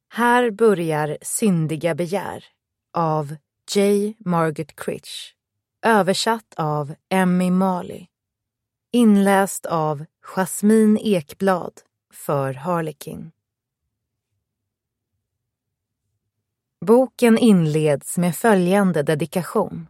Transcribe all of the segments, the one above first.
Här börjar Syndiga begär av J. Margaret Critch, översatt av Emmy Marley, inläst av Jasmine Ekblad för Harlequin. Boken inleds med följande dedikation.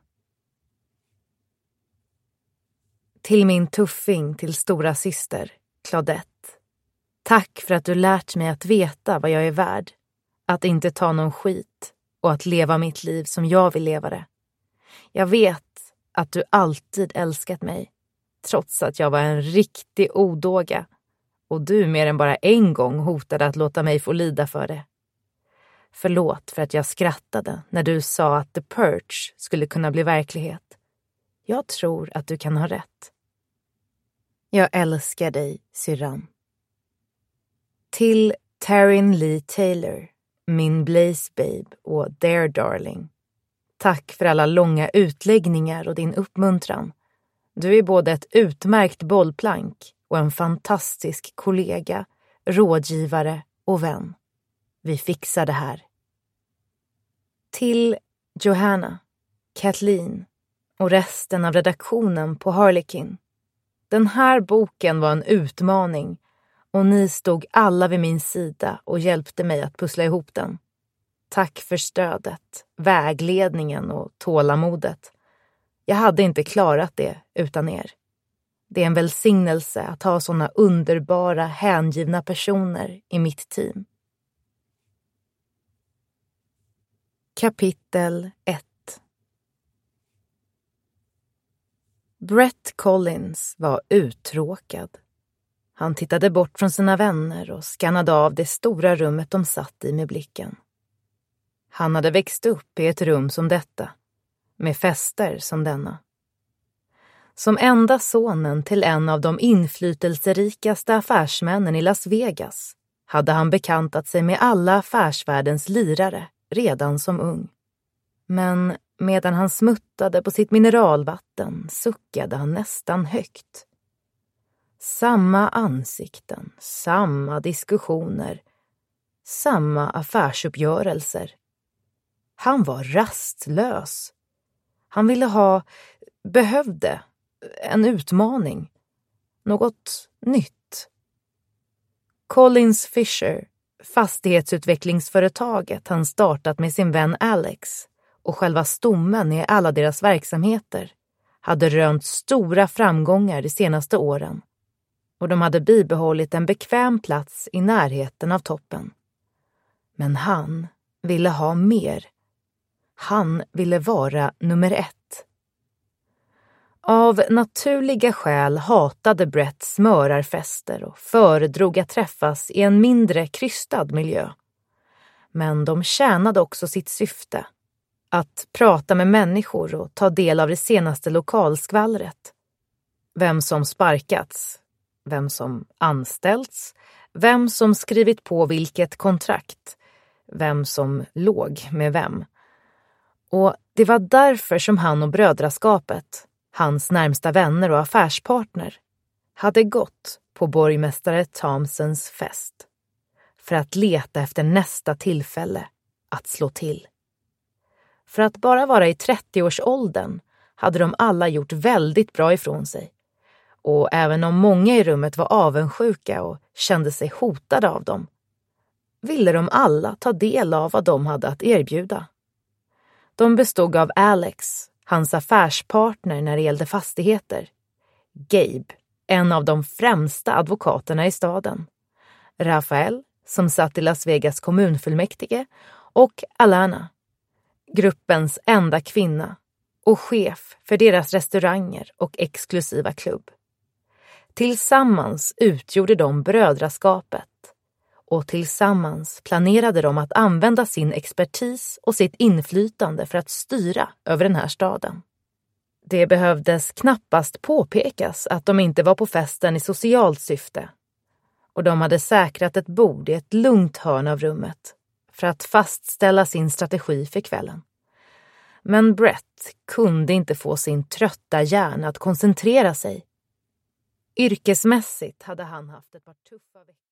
Till min tuffing till stora syster, Claudette. Tack för att du lärt mig att veta vad jag är värd, att inte ta någon skit och att leva mitt liv som jag vill leva det. Jag vet att du alltid älskat mig, trots att jag var en riktig odåga och du mer än bara en gång hotade att låta mig få lida för det. Förlåt för att jag skrattade när du sa att The Purge skulle kunna bli verklighet. Jag tror att du kan ha rätt. Jag älskar dig, syrran. Till Taryn Lee Taylor, min Blaze Babe och Dare Darling. Tack för alla långa utläggningar och din uppmuntran. Du är både ett utmärkt bollplank och en fantastisk kollega, rådgivare och vän. Vi fixar det här. Till Johanna, Kathleen och resten av redaktionen på Harlequin. Den här boken var en utmaning och ni stod alla vid min sida och hjälpte mig att pussla ihop den. Tack för stödet, vägledningen och tålamodet. Jag hade inte klarat det utan er. Det är en välsignelse att ha såna underbara, hängivna personer i mitt team. Kapitel 1. Brett Collins var uttråkad. Han tittade bort från sina vänner och skannade av det stora rummet de satt i med blicken. Han hade växt upp i ett rum som detta, med fester som denna. Som enda sonen till en av de inflytelserikaste affärsmännen i Las Vegas hade han bekantat sig med alla affärsvärldens lirare redan som ung. Men medan han smuttade på sitt mineralvatten suckade han nästan högt. Samma ansikten, samma diskussioner, samma affärsuppgörelser. Han var rastlös. Han behövde en utmaning. Något nytt. Collins Fisher, fastighetsutvecklingsföretaget han startat med sin vän Alex och själva stommen i alla deras verksamheter, hade rönt stora framgångar de senaste åren. Och de hade bibehållit en bekväm plats i närheten av toppen. Men han ville ha mer. Han ville vara nummer 1. Av naturliga skäl hatade Brett smörarfester och föredrog att träffas i en mindre krystad miljö. Men de tjänade också sitt syfte. Att prata med människor och ta del av det senaste lokalskvallret. Vem som sparkats, vem som anställts, vem som skrivit på vilket kontrakt, vem som låg med vem. Och det var därför som han och brödraskapet, hans närmsta vänner och affärspartner, hade gått på borgmästare Thompsons fest för att leta efter nästa tillfälle att slå till. För att bara vara i 30-årsåldern hade de alla gjort väldigt bra ifrån sig. Och även om många i rummet var avundsjuka och kände sig hotade av dem, ville de alla ta del av vad de hade att erbjuda. De bestod av Alex, hans affärspartner när det gällde fastigheter, Gabe, en av de främsta advokaterna i staden, Rafael, som satt i Las Vegas kommunfullmäktige, och Alana, gruppens enda kvinna och chef för deras restauranger och exklusiva klubb. Tillsammans utgjorde de brödraskapet och tillsammans planerade de att använda sin expertis och sitt inflytande för att styra över den här staden. Det behövdes knappast påpekas att de inte var på festen i socialt syfte, och de hade säkrat ett bord i ett lugnt hörn av rummet för att fastställa sin strategi för kvällen. Men Brett kunde inte få sin trötta hjärna att koncentrera sig. Yrkesmässigt hade han haft ett par tuffa veckor.